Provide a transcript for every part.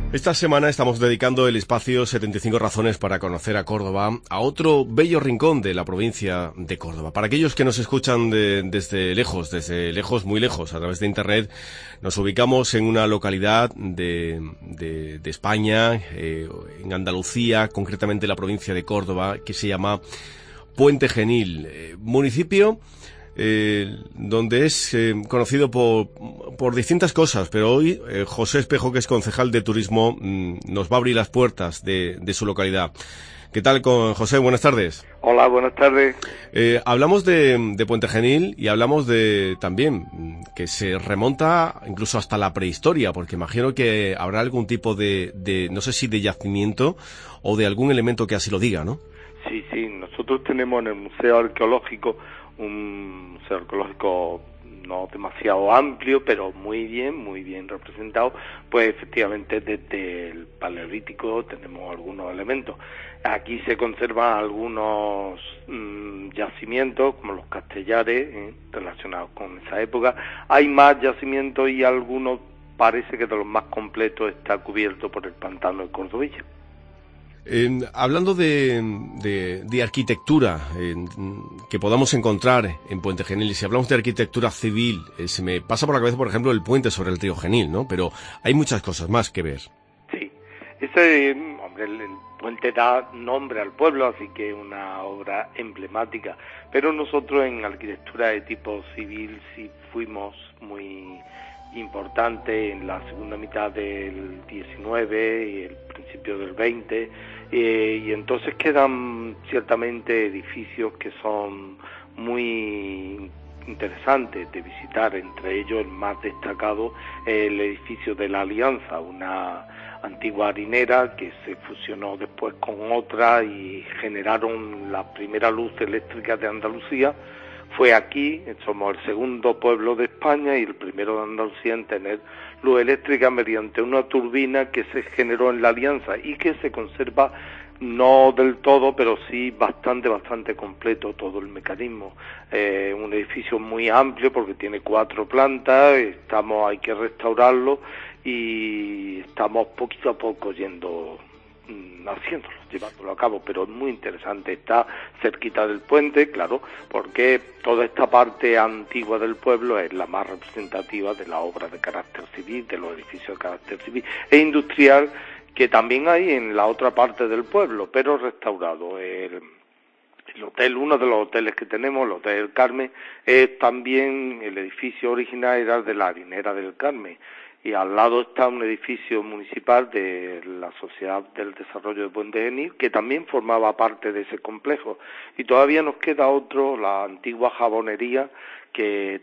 Esta semana estamos dedicando el espacio 75 razones para conocer a Córdoba, a otro bello rincón de la provincia de Córdoba. Para aquellos que nos escuchan desde lejos, muy lejos, a través de Internet, nos ubicamos en una localidad de España, en Andalucía, concretamente la provincia de Córdoba, que se llama Puente Genil, municipio donde es conocido por distintas cosas, pero hoy José Espejo, que es concejal de turismo, nos va a abrir las puertas de su localidad. ¿Qué tal, José? Buenas tardes. Hola, buenas tardes. Hablamos de Puente Genil y hablamos también que se remonta incluso hasta la prehistoria, porque imagino que habrá algún tipo de no sé si de yacimiento o de algún elemento que así lo diga, ¿no? Sí, nosotros tenemos en el Museo Arqueológico un museo arqueológico no demasiado amplio, pero muy bien representado. Pues efectivamente desde el Paleolítico tenemos algunos elementos. Aquí se conservan algunos yacimientos, como los castellares, relacionados con esa época. Hay más yacimientos y algunos, parece que de los más completos, está cubierto por el pantano de Cordovilla. Hablando de arquitectura que podamos encontrar en Puente Genil, y si hablamos de arquitectura civil, se me pasa por la cabeza, por ejemplo, el puente sobre el río Genil, ¿no? Pero hay muchas cosas más que ver. Sí, el puente da nombre al pueblo, así que es una obra emblemática, pero nosotros en arquitectura de tipo civil sí fuimos muy importante en la segunda mitad del 19 y el principio del 20, y entonces quedan ciertamente edificios que son muy interesantes de visitar, entre ellos el más destacado, el edificio de la Alianza, una antigua harinera que se fusionó después con otra y generaron la primera luz eléctrica de Andalucía. Fue aquí, somos el segundo pueblo de España y el primero de Andalucía en tener luz eléctrica mediante una turbina que se generó en la Alianza y que se conserva, no del todo, pero sí bastante completo todo el mecanismo. Un edificio muy amplio porque tiene 4 plantas, hay que restaurarlo y estamos poquito a poco llevándolo a cabo, pero es muy interesante. Está cerquita del puente, claro, porque toda esta parte antigua del pueblo es la más representativa de la obra de carácter civil, de los edificios de carácter civil e industrial que también hay en la otra parte del pueblo, pero restaurado. El hotel, uno de los hoteles que tenemos, el Hotel del Carmen, es también, el edificio original era de la harinera del Carmen, y al lado está un edificio municipal de la Sociedad del Desarrollo de Puente Genil, que también formaba parte de ese complejo, y todavía nos queda otro, la antigua jabonería, que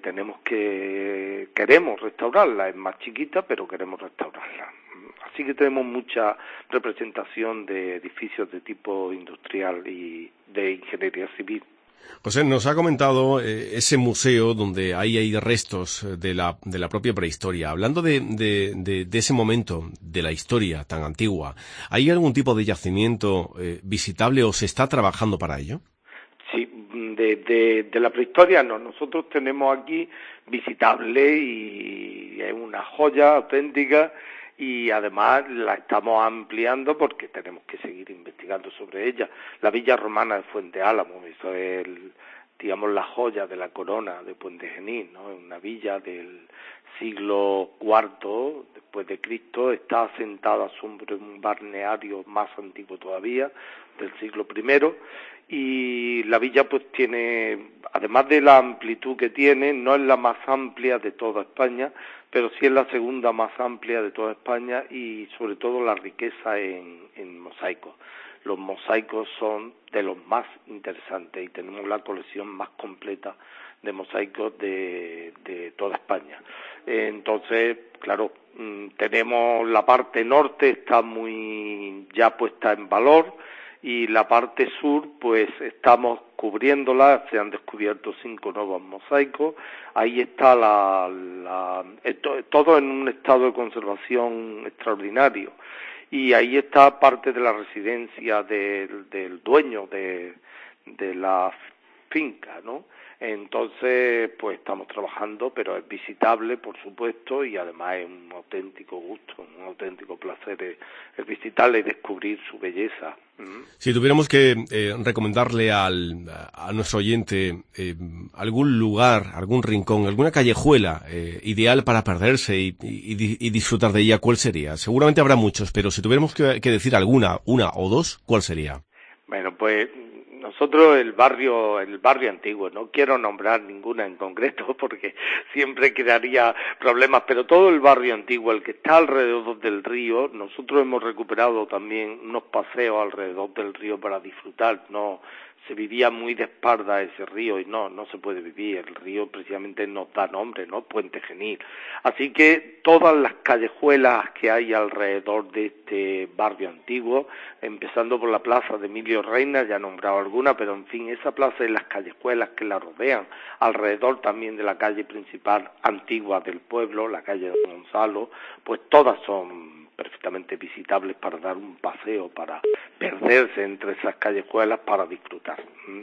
queremos restaurarla, es más chiquita, pero queremos restaurarla. Así que tenemos mucha representación de edificios de tipo industrial y de ingeniería civil. José, nos ha comentado ese museo donde hay restos de la propia prehistoria. Hablando de ese momento de la historia tan antigua, ¿hay algún tipo de yacimiento visitable o se está trabajando para ello? Sí, de la prehistoria no. Nosotros tenemos aquí visitable y es una joya auténtica, y además la estamos ampliando porque tenemos que seguir investigando sobre ella. La villa romana de Fuente Álamo, eso es digamos la joya de la corona de Puente Genil, ¿no? Es una villa del siglo IV después de Cristo, está asentada sobre un balneario más antiguo todavía, del siglo I, y la villa pues tiene, además de la amplitud que tiene, no es la más amplia de toda España, pero sí es la segunda más amplia de toda España, y sobre todo la riqueza en mosaicos. Los mosaicos son de los más interesantes y tenemos la colección más completa de mosaicos de toda España. Entonces, claro, tenemos la parte norte, está muy ya puesta en valor, y la parte sur, pues estamos cubriéndola, se han descubierto 5 nuevos mosaicos, ahí está todo en un estado de conservación extraordinario, y ahí está parte de la residencia del dueño de la finca, ¿no? Entonces, pues estamos trabajando, pero es visitable, por supuesto, y además es un auténtico gusto, un auténtico placer el visitarla y descubrir su belleza. Si tuviéramos que recomendarle a nuestro oyente algún lugar, algún rincón, alguna callejuela ideal para perderse y disfrutar de ella, ¿cuál sería? Seguramente habrá muchos, pero si tuviéramos que decir alguna, una o dos, ¿cuál sería? Bueno, pues nosotros el barrio antiguo, no quiero nombrar ninguna en concreto porque siempre crearía problemas, pero todo el barrio antiguo, el que está alrededor del río, nosotros hemos recuperado también unos paseos alrededor del río para disfrutar, no se vivía muy de espalda ese río y no se puede vivir, el río precisamente nos da nombre, ¿no? Puente Genil. Así que todas las callejuelas que hay alrededor de este barrio antiguo, empezando por la plaza de Emilio Reina, ya he nombrado alguna, pero en fin, esa plaza y las callejuelas que la rodean, alrededor también de la calle principal antigua del pueblo, la calle de Don Gonzalo, pues todas son perfectamente visitables para dar un paseo, para perderse entre esas callejuelas para disfrutar.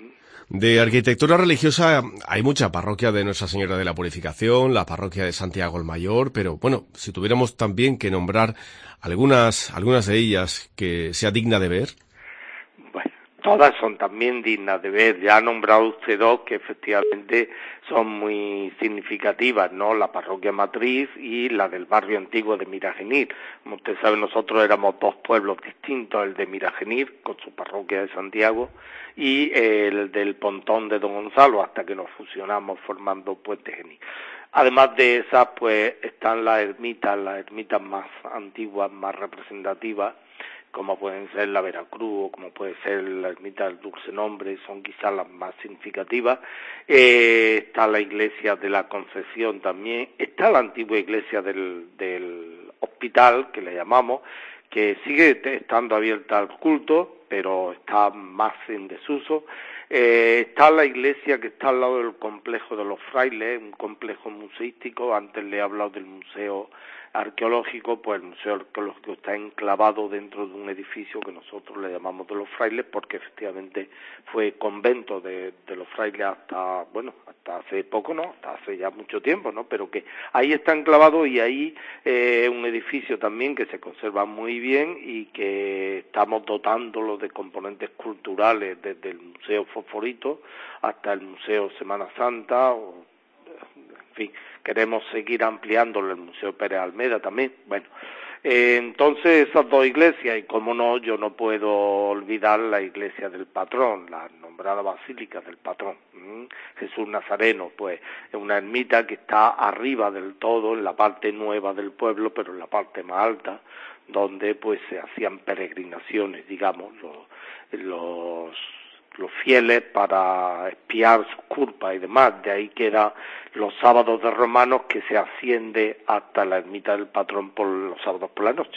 De arquitectura religiosa hay mucha parroquia de Nuestra Señora de la Purificación, la parroquia de Santiago el Mayor, pero bueno, si tuviéramos también que nombrar algunas de ellas que sea digna de ver. Bueno, todas son también dignas de ver. Ya ha nombrado usted dos que efectivamente son muy significativas, ¿no? La parroquia matriz y la del barrio antiguo de Miragenil. Como usted sabe, nosotros éramos dos pueblos distintos, el de Miragenil, con su parroquia de Santiago, y el del Pontón de Don Gonzalo, hasta que nos fusionamos formando Puente Genil. Además de esas, pues, están las ermitas más antiguas, más representativas, como pueden ser la Veracruz o como puede ser la ermita del Dulce Nombre, son quizás las más significativas. Está la iglesia de la Concepción también, está la antigua iglesia del hospital, que le llamamos, que sigue estando abierta al culto, pero está más en desuso. Está la iglesia que está al lado del complejo de los frailes, un complejo museístico. Antes le he hablado del museo arqueológico, pues el museo arqueológico está enclavado dentro de un edificio que nosotros le llamamos de los frailes, porque efectivamente fue convento de los frailes hasta hace poco, no, hasta hace ya mucho tiempo, ¿no? Pero que ahí está enclavado, y ahí un edificio también que se conserva muy bien y que estamos dotándolo de componentes culturales, desde el Museo Fosforito hasta el Museo Semana Santa, en fin, queremos seguir ampliándolo, el Museo Pérez Almeda también. Bueno, entonces esas dos iglesias, y como no, yo no puedo olvidar la iglesia del patrón, la nombrada Basílica del Patrón, Jesús Nazareno, pues es una ermita que está arriba del todo, en la parte nueva del pueblo, pero en la parte más alta, donde pues se hacían peregrinaciones, digamos, los fieles para expiar sus culpas y demás. De ahí queda los sábados de romanos, que se asciende hasta la ermita del Patrón por los sábados por la noche.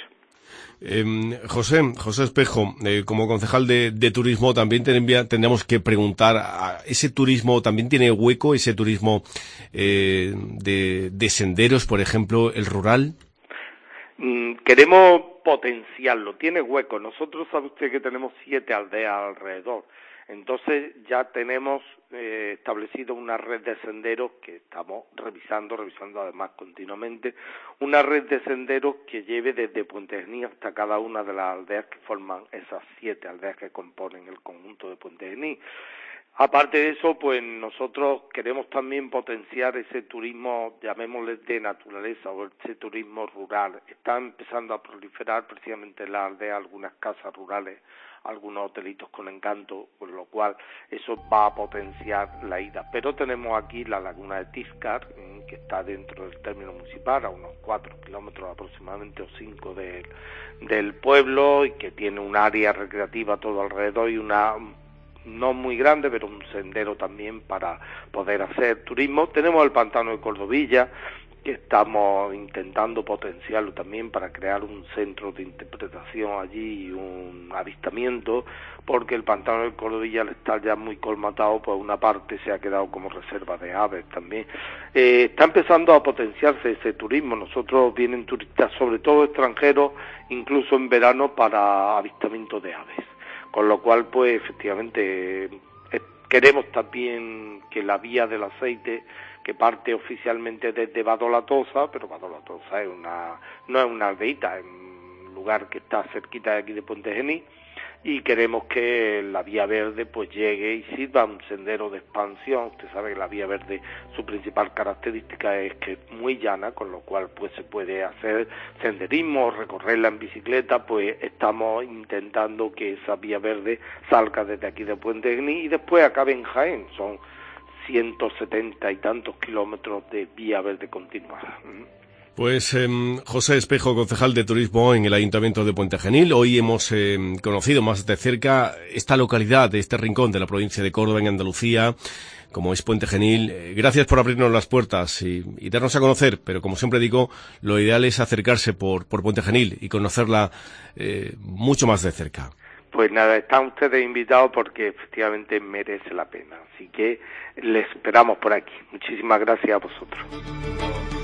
José Espejo, como concejal de turismo, también tendríamos que preguntar, ¿ese turismo también tiene hueco, ese turismo de senderos, por ejemplo, el rural? Queremos potenciarlo, tiene hueco. Nosotros, sabe usted que tenemos 7 aldeas alrededor. Entonces ya tenemos establecido una red de senderos que estamos revisando además continuamente, una red de senderos que lleve desde Puente Genil hasta cada una de las aldeas que forman esas 7 aldeas que componen el conjunto de Puente Genil. Aparte de eso, pues nosotros queremos también potenciar ese turismo, llamémosle de naturaleza, o ese turismo rural. Está empezando a proliferar precisamente en la aldea algunas casas rurales, algunos hotelitos con encanto, por lo cual eso va a potenciar la ida. Pero tenemos aquí la laguna de Tízcar, que está dentro del término municipal, a unos 4 kilómetros aproximadamente o 5 del pueblo, y que tiene un área recreativa todo alrededor y una no muy grande, pero un sendero también para poder hacer turismo. Tenemos el pantano de Cordovilla, que estamos intentando potenciarlo también para crear un centro de interpretación allí y un avistamiento, porque el pantano de Cordovilla, al estar ya muy colmatado, pues una parte se ha quedado como reserva de aves también. Está empezando a potenciarse ese turismo. Nosotros vienen turistas, sobre todo extranjeros, incluso en verano, para avistamiento de aves. Con lo cual, pues efectivamente, Queremos también que la vía del aceite, que parte oficialmente desde Badolatosa, pero Badolatosa no es una aldeita, es un lugar que está cerquita de aquí de Puente Genil, y queremos que la Vía Verde pues llegue y sirva un sendero de expansión. Usted sabe que la Vía Verde, su principal característica es que es muy llana, con lo cual pues se puede hacer senderismo, recorrerla en bicicleta. Pues estamos intentando que esa Vía Verde salga desde aquí de Puente Genil y después acabe en Jaén. Son 170 y tantos kilómetros de Vía Verde continuada. Pues José Espejo, concejal de Turismo en el Ayuntamiento de Puente Genil. Hoy hemos conocido más de cerca esta localidad, este rincón de la provincia de Córdoba, en Andalucía, como es Puente Genil. Gracias por abrirnos las puertas y darnos a conocer, pero como siempre digo, lo ideal es acercarse por Puente Genil y conocerla mucho más de cerca. Pues nada, están ustedes invitados porque efectivamente merece la pena. Así que les esperamos por aquí. Muchísimas gracias a vosotros.